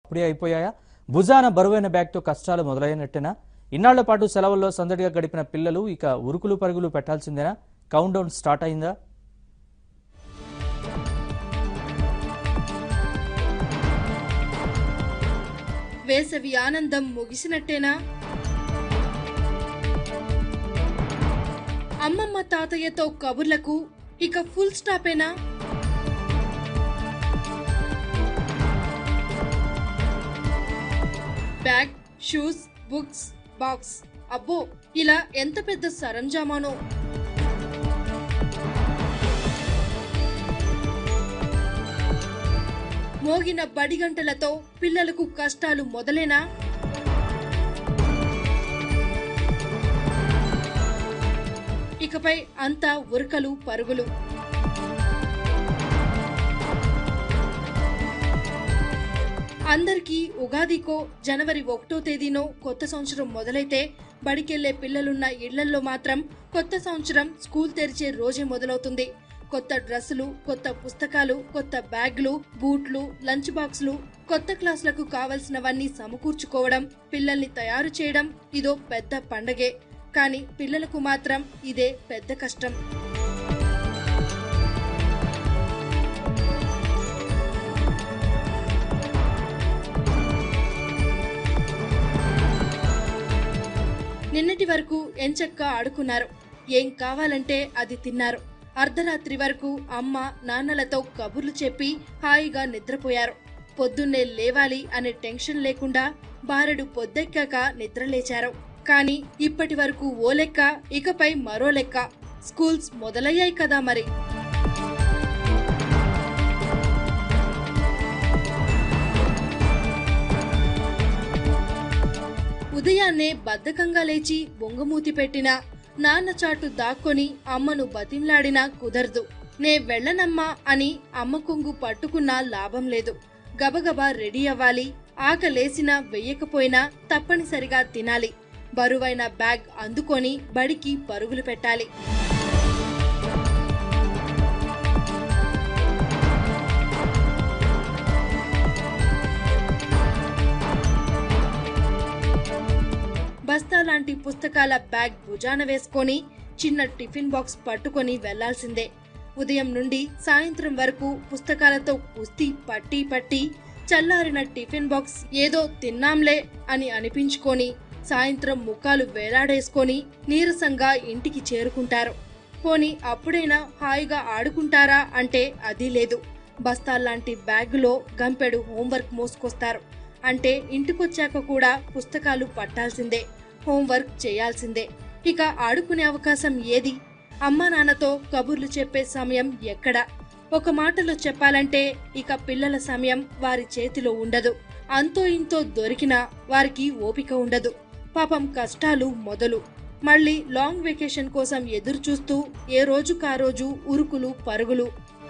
అప్పుడే అయిపోయాయా? భుజాన బరువైన బ్యాగ్తో కష్టాలు మొదలైనట్టేనా? ఇన్నాళ్ల పాటు సెలవుల్లో సందడిగా గడిపిన పిల్లలు ఇక ఉరుకులు పరుగులు పెట్టాల్సిందేనా? కౌంట్ డౌన్ స్టార్ట్ అయిందా? వేసవి ఆనందం ముగిసినట్టేనా? అమ్మమ్మ తాతయ్యతో కబుర్లకు ఇక ఫుల్ స్టాపేనా? బ్యాగ్, షూస్, బుక్స్, బాక్స్, అబ్బో ఇలా ఎంత పెద్ద సరంజామానో. మోగిన బడిగంటలతో పిల్లలకు కష్టాలు మొదలేనా? ఇకపై అంతా ఉరకలు పరుగులు. అందరికీ ఉగాదికో జనవరి 1వ తేదీనో కొత్త సంవత్సరం మొదలైతే బడికెళ్లే పిల్లలున్న ఇళ్లల్లో మాత్రం కొత్త సంవత్సరం స్కూల్ తెరిచే రోజే మొదలవుతుంది. కొత్త డ్రెస్సులు, కొత్త పుస్తకాలు, కొత్త బ్యాగులు, బూట్లు, లంచ్ బాక్సులు, కొత్త క్లాసులకు కావలసినవన్నీ సమకూర్చుకోవడం, పిల్లల్ని తయారు చేయడం ఇదో పెద్ద పండగే. కానీ పిల్లలకు మాత్రం ఇదే పెద్ద కష్టం. నిన్నటి వరకు ఎంచక్కా ఆడుకున్నారు, ఏం కావాలంటే అది తిన్నారు. అర్ధరాత్రి వరకు అమ్మ నాన్నలతో కబుర్లు చెప్పి హాయిగా నిద్రపోయారు. పొద్దున్నే లేవాలి అనే టెన్షన్ లేకుండా బారెడు పొద్దెక్కాక నిద్రలేచారు. కానీ ఇప్పటి వరకు ఓ లెక్క, ఇకపై మరో లెక్క. స్కూల్స్ మొదలయ్యాయి కదా మరి. ఉదయాన్నే బద్ధకంగా లేచి బొంగమూతి పెట్టినా, నాన్న చాటు దాక్కొని అమ్మను బతిమ్లాడినా కుదరదు. నే వెళ్లనమ్మా అని అమ్మ కొంగు పట్టుకున్నా లాభం లేదు. గబగబా రెడీ అవ్వాలి. ఆకలేసినా వెయ్యకపోయినా తప్పనిసరిగా తినాలి. బరువైన బ్యాగ్ అందుకొని బడికి పరుగులు పెట్టాలి. బస్తా లాంటి పుస్తకాల బ్యాగ్ భుజాన వేసుకొని చిన్న టిఫిన్ బాక్స్ పట్టుకొని వెళ్లాల్సిందే. ఉదయం నుండి సాయంత్రం వరకు పుస్తకాలతో కుస్తీ పట్టి చల్లారిన టిఫిన్ బాక్స్ ఏదో తిన్నాంలే అని అనిపించుకొని సాయంత్రం ముఖాలు వేలాడేసుకొని నీరసంగా ఇంటికి చేరుకుంటారు. పోనీ అప్పుడైనా హాయిగా ఆడుకుంటారా అంటే అది లేదు. బస్తాల్లాంటి బ్యాగులో గంపెడు హోంవర్క్ మోసుకొస్తారు. అంటే ఇంటికొచ్చాక కూడా పుస్తకాలు పట్టాల్సిందే, హోంవర్క్ చేయాల్సిందే. ఇక ఆడుకునే అవకాశం ఏది? అమ్మా నాన్నతో కబుర్లు చెప్పే సమయం ఎక్కడా? ఒక మాటలో చెప్పాలంటే ఇక పిల్లల సమయం వారి చేతిలో ఉండదు. అంతో ఇంతో దొరికినా వారికి ఓపిక ఉండదు. పాపం కష్టాలు మొదలు. మళ్ళీ లాంగ్ వెకేషన్ కోసం ఎదురు చూస్తూ ఏ రోజుకా రోజు ఉరుకులు పరుగులు.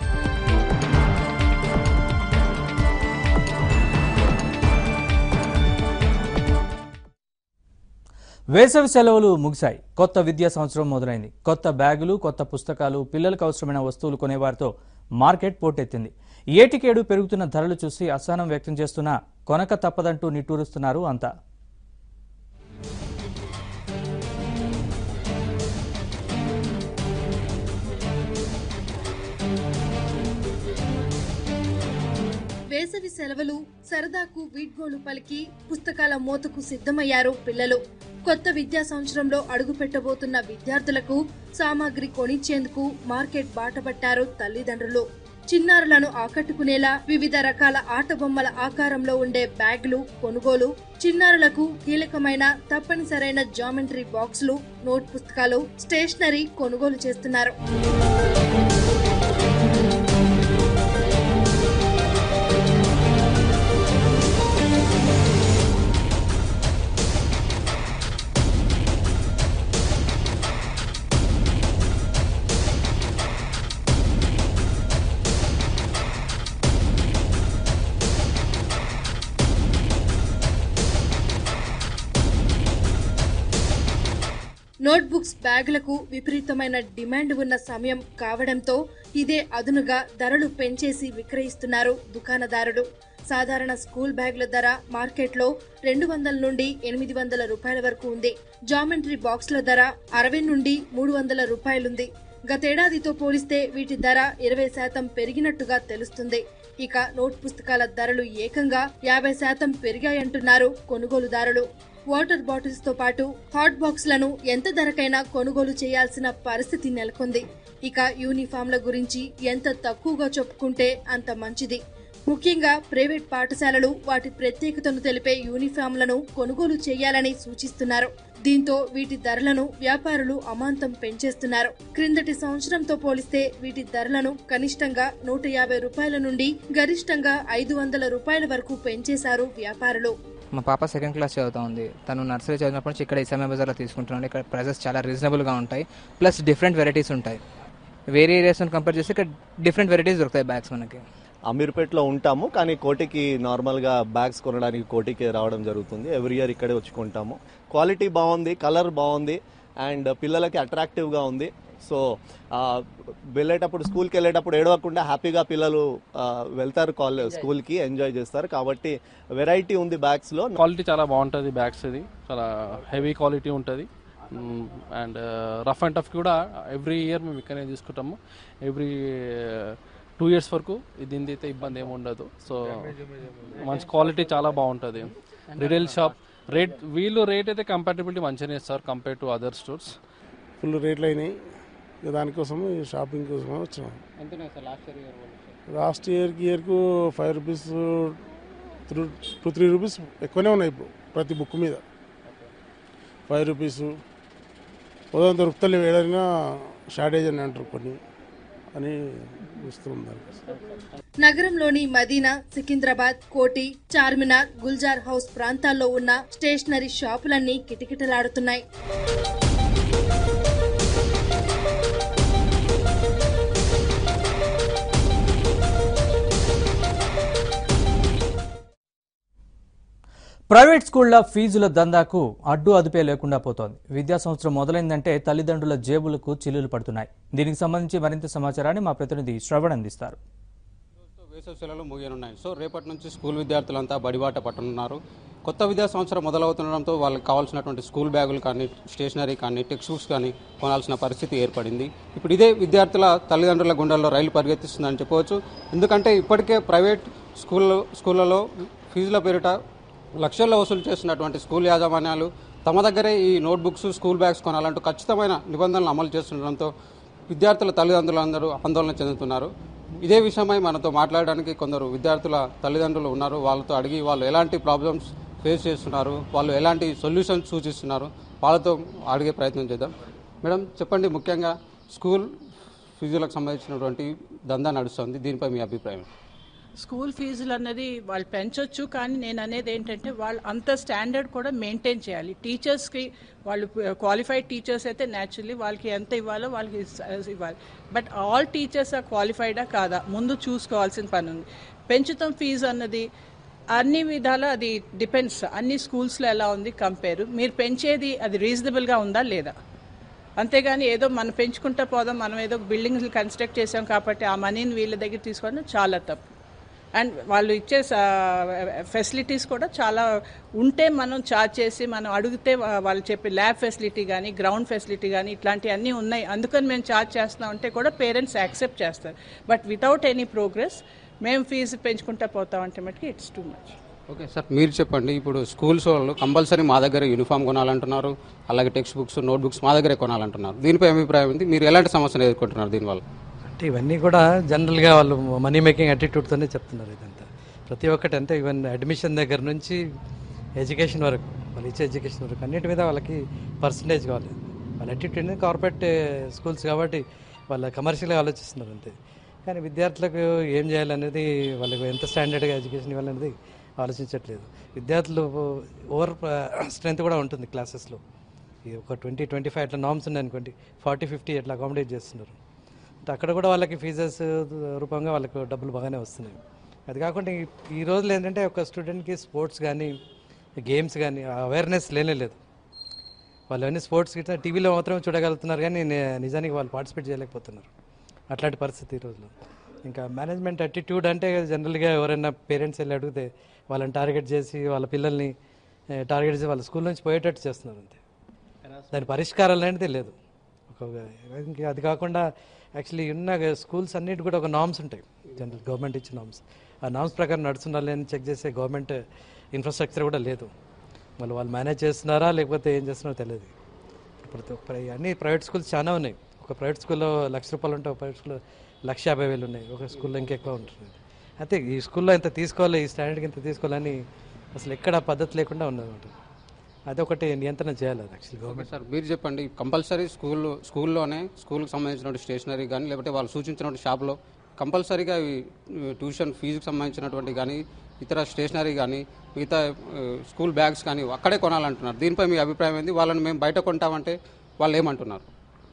వేసవి సెలవులు ముగిశాయి. కొత్త విద్యా సంవత్సరం మొదలైంది. కొత్త బ్యాగులు, కొత్త పుస్తకాలు, పిల్లలకు అవసరమైన వస్తువులు కొనేవారితో మార్కెట్ పోటెత్తింది. ఏటికేడు పెరుగుతున్న ధరలు చూసి అసహనం వ్యక్తం చేస్తున్నా కొనక తప్పదంటూ నిట్టూరుస్తున్నారు అంతా. వేసవి సెలవులు సరదాకు వీడ్గోలు పలికి పుస్తకాల మోతకు సిద్ధమయ్యారు పిల్లలు. కొత్త విద్యా సంవత్సరంలో అడుగు పెట్టబోతున్న విద్యార్థులకు సామాగ్రి కొనిచ్చేందుకు మార్కెట్ బాటపట్టారు తల్లిదండ్రులు. చిన్నారులను ఆకట్టుకునేలా వివిధ రకాల ఆట బొమ్మల ఆకారంలో ఉండే బ్యాగులు కొనుగోలు, చిన్నారులకు కీలకమైన తప్పనిసరైన జామెంట్రీ బాక్సులు, నోట్ పుస్తకాలు, స్టేషనరీ కొనుగోలు చేస్తున్నారు. నోట్బుక్స్ బ్యాగులకు విపరీతమైన డిమాండ్ ఉన్న సమయం కావడంతో ఇదే అదునుగా ధరలు పెంచేసి విక్రయిస్తున్నారు దుకాణదారులు. సాధారణ స్కూల్ బ్యాగుల ధర మార్కెట్లో 200 నుండి 800 రూపాయల వరకు ఉంది. జామెంట్రీ బాక్సుల ధర 60 నుండి 300 రూపాయలుంది. గతేడాదితో పోలిస్తే వీటి ధర 20% పెరిగినట్టుగా తెలుస్తుంది. ఇక నోట్ పుస్తకాల ధరలు ఏకంగా 50% పెరిగాయంటున్నారు కొనుగోలుదారులు. వాటర్ బాటిల్స్ తో పాటు హాట్ బాక్సులను ఎంత ధరకైనా కొనుగోలు చేయాల్సిన పరిస్థితి నెలకొంది. ఇక యూనిఫామ్ల గురించి ఎంత తక్కువగా చెప్పుకుంటే అంత మంచిది. ముఖ్యంగా ప్రైవేట్ పాఠశాలలు వాటి ప్రత్యేకతను తెలిపే యూనిఫామ్లను కొనుగోలు చేయాలని సూచిస్తున్నారు. దీంతో వీటి ధరలను వ్యాపారులు అమాంతం పెంచేస్తున్నారు. క్రిందటి సంవత్సరంతో పోలిస్తే వీటి ధరలను కనిష్టంగా 150 రూపాయల నుండి గరిష్టంగా 500 రూపాయల వరకు పెంచేశారు వ్యాపారులు. మా పాప సెకండ్ క్లాస్ చదువుతా ఉంది. తను నర్సరీ చదివినప్పటి నుంచి ఇక్కడ ఇస్లామియా బజార్లో తీసుకుంటున్నాను. ఇక్కడ ప్రైసెస్ చాలా రీజనబుల్గా ఉంటాయి, ప్లస్ డిఫరెంట్ వెరైటీస్ ఉంటాయి. వేరే ఏరియాస్తో కంపేర్ చేస్తే ఇక్కడ డిఫరెంట్ వెరైటీస్ దొరుకుతాయి బ్యాగ్స్ మనకి. అమీర్పేట్లో ఉంటాము, కానీ కోటికి నార్మల్గా బ్యాగ్స్ కొనడానికి కోటికి రావడం జరుగుతుంది. ఎవ్రీ ఇయర్ ఇక్కడే వచ్చి కొంటాము. క్వాలిటీ బాగుంది, కలర్ బాగుంది, అండ్ పిల్లలకి అట్రాక్టివ్గా ఉంది. సో వెళ్ళేటప్పుడు స్కూల్కి వెళ్ళేటప్పుడు ఏడవకుండా హ్యాపీగా పిల్లలు వెళ్తారు స్కూల్కి, ఎంజాయ్ చేస్తారు. కాబట్టి వెరైటీ ఉంది బ్యాగ్స్లో. క్వాలిటీ చాలా బాగుంటుంది. బ్యాగ్స్ ఇది చాలా హెవీ క్వాలిటీ ఉంటుంది. అండ్ రఫ్ అండ్ టఫ్ కూడా ఎవ్రీ ఇయర్ మేము ఇక్కడనే తీసుకుంటాము. ఎవ్రీ 2 years వరకు దీని అయితే ఇబ్బంది ఏమి ఉండదు. సో మంచి క్వాలిటీ చాలా బాగుంటుంది. రిటైల్ షాప్ వీళ్ళు రేట్ అయితే కంపాటబిలిటీ మంచిగానే ఇస్తారు compare to other stores. Full రేట్లు అయినాయి, దానికోసం షాపింగ్ కోసం వచ్చినాం. లాస్ట్ ఇయర్కు 5 రూపీస్ 2-3 రూపీస్ ఎక్కువనే ఉన్నాయి. ఇప్పుడు ప్రతి బుక్ మీద 5 రూపీస్ ఉదయం దొరుకుతలేవు. ఏడైనా షార్టేజ్ అని అంటారు కొన్ని అని ఇస్తుంది. నగరంలోని మదీనా, సికింద్రాబాద్, కోటి, చార్మినార్, గుల్జార్ హౌస్ ప్రాంతాల్లో ఉన్న స్టేషనరీ షాపులన్నీ కిటకిటలాడుతున్నాయి. ప్రైవేట్ స్కూళ్ల ఫీజుల దందాకు అడ్డు అదుపే లేకుండా పోతోంది. విద్యా సంవత్సరం మొదలైందంటే తల్లిదండ్రుల జేబులకు చిల్లులు పడుతున్నాయి. దీనికి సంబంధించి మరింత సమాచారాన్ని మా ప్రతినిధి శ్రవణ్ అందిస్తారు. వేసవి సెలవులు ముగియనున్నాయి. సో రేపటి నుంచి స్కూల్ విద్యార్థులంతా బడిబాట పట్టనున్నారు. కొత్త విద్యా సంవత్సరం మొదలవుతుండడంతో వాళ్ళకి కావాల్సినటువంటి స్కూల్ బ్యాగులు కానీ, స్టేషనరీ కానీ, టెక్స్ట్ బుక్స్ కానీ కొనాల్సిన పరిస్థితి ఏర్పడింది. ఇప్పుడు ఇదే విద్యార్థుల తల్లిదండ్రుల గుండెల్లో రైలు పరిగెత్తిస్తుందని చెప్పవచ్చు. ఎందుకంటే ఇప్పటికే ప్రైవేట్ స్కూళ్ళలో ఫీజుల పేరిట లక్షల్లో వసూలు చేస్తున్నటువంటి స్కూల్ యాజమాన్యాలు తమ దగ్గరే ఈ నోట్బుక్స్, స్కూల్ బ్యాగ్స్ కొనాలంటూ ఖచ్చితమైన నిబంధనలు అమలు చేస్తుండడంతో విద్యార్థుల తల్లిదండ్రులందరూ ఆందోళన చెందుతున్నారు. ఇదే విషయమై మనతో మాట్లాడడానికి కొందరు విద్యార్థుల తల్లిదండ్రులు ఉన్నారు. వాళ్ళతో అడిగి వాళ్ళు ఎలాంటి ప్రాబ్లమ్స్ ఫేస్ చేస్తున్నారు, వాళ్ళు ఎలాంటి సొల్యూషన్స్ సూచిస్తున్నారు, వాళ్ళతో అడిగే ప్రయత్నం చేద్దాం. మేడం చెప్పండి, ముఖ్యంగా స్కూల్ ఫీజులకు సంబంధించినటువంటి దందా నడుస్తుంది, దీనిపై మీ అభిప్రాయం? స్కూల్ ఫీజులు అన్నది వాళ్ళు పెంచొచ్చు, కానీ నేను అనేది ఏంటంటే వాళ్ళు అంత స్టాండర్డ్ కూడా మెయింటైన్ చేయాలి. టీచర్స్కి వాళ్ళు క్వాలిఫైడ్ టీచర్స్ అయితే న్యాచురల్లీ వాళ్ళకి ఎంత ఇవ్వాలో వాళ్ళకి ఇవ్వాలి. బట్ ఆల్ టీచర్స్ ఆ క్వాలిఫైడా కాదా ముందు చూసుకోవాల్సిన పని ఉంది. పెంచుతాం ఫీజు అన్నది అన్ని విధాలు అది డిపెండ్స్. అన్ని స్కూల్స్లో ఎలా ఉంది కంపేరు, మీరు పెంచేది అది రీజనబుల్గా ఉందా లేదా. అంతేగాని ఏదో మనం పెంచుకుంటూ పోదాం, మనం ఏదో బిల్డింగ్స్ కన్స్ట్రక్ట్ చేసాం కాబట్టి ఆ మనీని వీళ్ళ దగ్గర తీసుకోవడం చాలా తప్పు. అండ్ వాళ్ళు ఇచ్చే ఫెసిలిటీస్ కూడా చాలా ఉంటే మనం ఛార్జ్ చేసి మనం అడిగితే వాళ్ళు చెప్పే ల్యాబ్ ఫెసిలిటీ కానీ, గ్రౌండ్ ఫెసిలిటీ కానీ ఇట్లాంటివన్నీ ఉన్నాయి, అందుకని మేము ఛార్జ్ చేస్తున్నాం అంటే కూడా పేరెంట్స్ యాక్సెప్ట్ చేస్తారు. బట్ వితౌట్ ఎనీ ప్రోగ్రెస్ మేము ఫీజు పెంచుకుంటూ పోతామంటే మటుకు it's too much. Okay sir, మీరు చెప్పండి. ఇప్పుడు స్కూల్స్ వాళ్ళు కంపల్సరీ మా దగ్గర యూనిఫామ్ కొనాలంటున్నారు, అలాగే టెక్స్ట్ బుక్స్, నోట్ బుక్స్ మా దగ్గరే కొనాలంటున్నారు. దీనిపై అభిప్రాయం ఉంది, మీరు ఎలాంటి సమస్యలు ఎదుర్కొంటున్నారు దీనివల్ల? అంటే ఇవన్నీ కూడా జనరల్గా వాళ్ళు మనీ మేకింగ్ యాటిట్యూడ్తోనే చెప్తున్నారు. ఇదంతా ప్రతి ఒక్కటి అంటే ఈవెన్ అడ్మిషన్ దగ్గర నుంచి ఎడ్యుకేషన్ వరకు, వాళ్ళు ఇచ్చే ఎడ్యుకేషన్ వరకు అన్నిటి మీద వాళ్ళకి పర్సంటేజ్ కావాలి. వాళ్ళ యాటిట్యూడ్ కార్పొరేట్ స్కూల్స్ కాబట్టి వాళ్ళ కమర్షియల్గా ఆలోచిస్తున్నారు అంతే. కానీ విద్యార్థులకు ఏం చేయాలనేది, వాళ్ళకి ఎంత స్టాండర్డ్గా ఎడ్యుకేషన్ ఇవ్వాలనేది ఆలోచించట్లేదు. విద్యార్థులు ఓవర్ స్ట్రెంత్ కూడా ఉంటుంది క్లాసెస్లో. ఒక 20-25 అట్లా నామ్స్ ఉన్నాయనుకోండి, 40-50 అట్లా అకామిడేట్ చేస్తున్నారు. అంటే అక్కడ కూడా వాళ్ళకి ఫీజెస్ రూపంగా వాళ్ళకు డబ్బులు బాగానే వస్తున్నాయి. అది కాకుండా ఈ రోజులు ఏంటంటే ఒక స్టూడెంట్కి స్పోర్ట్స్ కానీ, గేమ్స్ కానీ అవేర్నెస్ లేనేలేదు. వాళ్ళు అన్నీ స్పోర్ట్స్ గిట్లా టీవీలో మాత్రమే చూడగలుగుతున్నారు, కానీ నిజానికి వాళ్ళు పార్టిసిపేట్ చేయలేకపోతున్నారు. అట్లాంటి పరిస్థితి ఈ రోజులో. ఇంకా మేనేజ్మెంట్ అటిట్యూడ్ అంటే జనరల్గా ఎవరైనా పేరెంట్స్ వెళ్ళి అడిగితే వాళ్ళని టార్గెట్ చేసి వాళ్ళ పిల్లల్ని టార్గెట్ చేసి వాళ్ళ స్కూల్ నుంచి పోయేటట్టు చేస్తున్నారు అంతే. దాని పరిష్కారాలు అనేది లేదు. ఇంకా అది కాకుండా యాక్చువల్లీ ఉన్న స్కూల్స్ అన్నిటి కూడా ఒక నామ్స్ ఉంటాయి, జనరల్ గవర్నమెంట్ ఇచ్చిన నామ్స్. ఆ నామ్స్ ప్రకారం నడుస్తున్నా లేని చెక్ చేసే గవర్నమెంట్ ఇన్ఫ్రాస్ట్రక్చర్ కూడా లేదు. వాళ్ళు మేనేజ్ చేస్తున్నారా లేకపోతే ఏం చేస్తున్నారో తెలియదు. ఇప్పుడు అన్ని ప్రైవేట్ స్కూల్స్ చాలా ఉన్నాయి. ఒక ప్రైవేట్ స్కూల్లో ₹1,00,000 ఉంటే ఒక ప్రైవేట్ స్కూల్లో ₹1,50,000 ఉన్నాయి. ఒక స్కూల్లో ఇంకెక్కువ ఉంటుంది. అయితే ఈ స్కూల్లో ఇంత తీసుకోవాలి, ఈ స్టాండర్డ్కి ఇంత తీసుకోవాలని అసలు ఎక్కడ పద్ధతి లేకుండా ఉన్నదన్నమాట. అదొకటి నియంత్రణ చేయాలి అది యాక్చువల్లీ గవర్నమెంట్. సార్ మీరు చెప్పండి, కంపల్సరీ స్కూల్లోనే స్కూల్కి సంబంధించినటువంటి స్టేషనరీ కానీ లేకపోతే వాళ్ళు సూచించినటువంటి షాప్లో కంపల్సరీగా ట్యూషన్ ఫీజుకి సంబంధించినటువంటి కానీ ఇతర స్టేషనరీ కానీ మిగతా స్కూల్ బ్యాగ్స్ కానీ అక్కడే కొనాలంటున్నారు. దీనిపై మీ అభిప్రాయం ఏంది? వాళ్ళని మేము బయట కొంటామంటే వాళ్ళు ఏమంటున్నారు?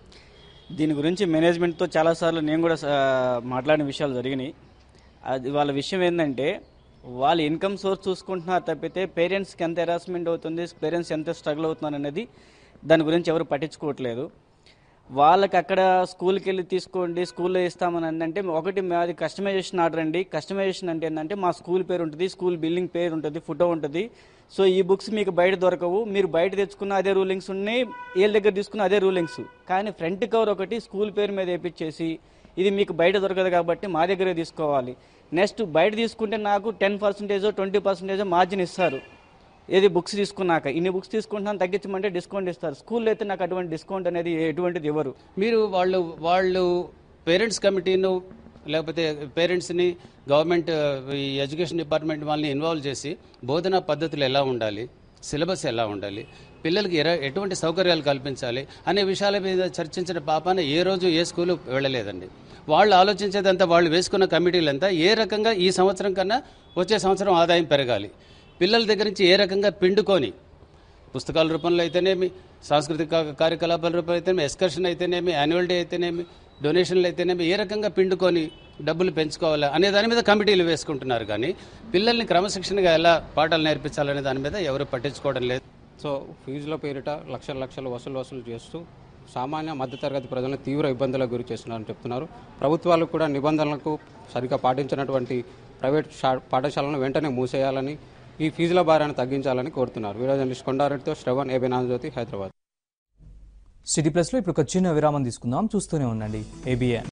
దీని గురించి మేనేజ్మెంట్తో చాలాసార్లు నేను కూడా మాట్లాడిన విషయాలు జరిగినాయి. అది వాళ్ళ విషయం ఏంటంటే వాళ్ళు ఇన్కమ్ సోర్స్ చూసుకుంటున్నారు తప్పితే పేరెంట్స్కి ఎంత హెరాస్మెంట్ అవుతుంది, పేరెంట్స్ ఎంత స్ట్రగుల్ అవుతున్నారు అనేది దాని గురించి ఎవరు పట్టించుకోవట్లేదు. వాళ్ళకి అక్కడ స్కూల్కి వెళ్ళి తీసుకోండి, స్కూల్లో ఇస్తామని అంటే ఒకటి మాది కస్టమైజేషన్ ఆర్డర్ అండి. కస్టమైజేషన్ అంటే ఏంటంటే మా స్కూల్ పేరు ఉంటుంది, స్కూల్ బిల్డింగ్ పేరు ఉంటుంది, ఫోటో ఉంటుంది. సో ఈ బుక్స్ మీకు బయట దొరకవు, మీరు బయట తెచ్చుకున్న అదే రూలింగ్స్ ఉన్నాయి, వీళ్ళ దగ్గర తీసుకున్న అదే రూలింగ్స్. కానీ ఫ్రంట్ కవర్ ఒకటి స్కూల్ పేరు మీద వేయించేసి ఇది మీకు బయట దొరకదు కాబట్టి మా దగ్గరే తీసుకోవాలి. నెక్స్ట్ బయట తీసుకుంటే నాకు 10% 20% మార్జిన్ ఇస్తారు. ఏది బుక్స్ తీసుకున్నాక ఇన్ని బుక్స్ తీసుకుంటున్నాను తగ్గించమంటే డిస్కౌంట్ ఇస్తారు. స్కూల్లో అయితే నాకు అటువంటి డిస్కౌంట్ అనేది ఎటువంటిది ఇవ్వరు. మీరు వాళ్ళు పేరెంట్స్ కమిటీను లేకపోతే పేరెంట్స్ని గవర్నమెంట్ ఈ ఎడ్యుకేషన్ డిపార్ట్మెంట్ వాళ్ళని ఇన్వాల్వ్ చేసి బోధనా పద్ధతులు ఎలా ఉండాలి, సిలబస్ ఎలా ఉండాలి, పిల్లలకి ఎటువంటి సౌకర్యాలు కల్పించాలి అనే విషయాల మీద చర్చించిన పాపాన ఏ రోజు ఏ స్కూలు వెళ్ళలేదండి. వాళ్ళు ఆలోచించేదంతా వాళ్ళు వేసుకున్న కమిటీలంతా ఏ రకంగా ఈ సంవత్సరం కన్నా వచ్చే సంవత్సరం ఆదాయం పెరగాలి, పిల్లల దగ్గర నుంచి ఏ రకంగా పిండుకొని పుస్తకాల రూపంలో అయితేనేమి, సాంస్కృతిక కార్యకలాపాల రూపంలో అయితేనేమి, ఎక్స్కర్షన్ అయితేనేమి, యాన్యువల్ డే అయితేనేమి, డొనేషన్లు అయితేనేమి ఏ రకంగా పిండుకొని డబ్బులు పెంచుకోవాలా అనే దాని మీద కమిటీలు వేసుకుంటున్నారు. కానీ పిల్లల్ని క్రమశిక్షణగా ఎలా పాఠాలు నేర్పించాలనే దాని మీద ఎవరు పట్టించుకోవడం లేదు. సో ఫీజుల పేరిట లక్షలు వసూలు చేస్తూ సామాన్య మధ్యతరగతి ప్రజలను తీవ్ర ఇబ్బందులకు గురి చేస్తున్నారని చెప్తున్నారు. ప్రభుత్వాలు కూడా నిబంధనలకు సరిగ్గా పాటించినటువంటి ప్రైవేట్ పాఠశాలను వెంటనే మూసేయాలని, ఈ ఫీజుల భారాన్ని తగ్గించాలని కోరుతున్నారు. వీడియో జర్నలిస్ట్ కొండారెడ్డితో శ్రవణ్, ఏబీ నాంజ్యోతి, హైదరాబాద్. సిటీ ప్లస్లో ఇప్పుడు ఒక చిన్న విరామం తీసుకుందాం. చూస్తూనే ఉండండి ఏబిఎన్.